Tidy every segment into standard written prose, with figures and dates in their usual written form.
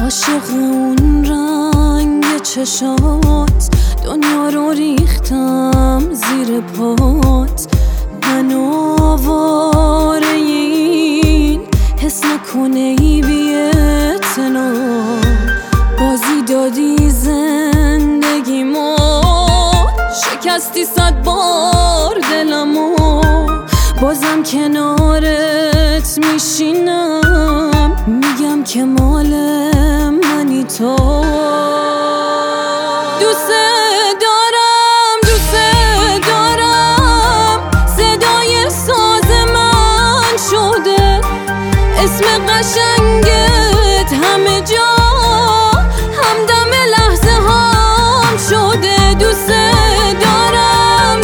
عاشق اون رنگ چشات، دنیا رو ریختم زیر پات. من آواره این حس نکنه ای بی‌اعتنا، بازی دادی زندگی ما، شکستی 100 بار دلمو. بازم کنارت میشینم، میگم که مال منی تو. دوست دارم صدای ساز من شده، اسم قشنگت همه جا همدم لحظه هام شده. دوست دارم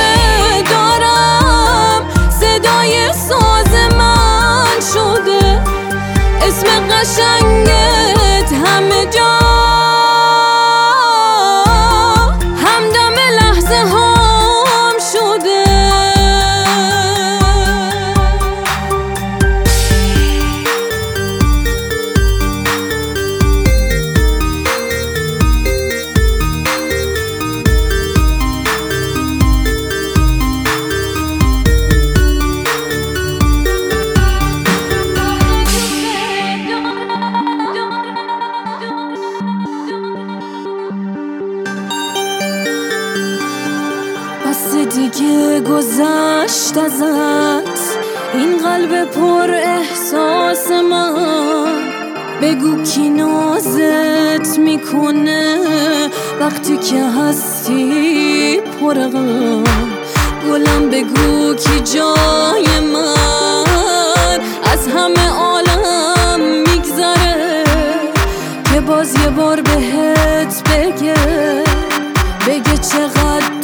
صدای ساز من شده، اسم قشنگت همه جا همدم لحظه هام شده. دیگه گذشت ازت این قلب پر احساس من، بگو کی نازت میکنه وقتی که هستی پر غم. گلم بگو کی جای من از همه عالم میگذره، که باز یه بار بهت بگه چقدر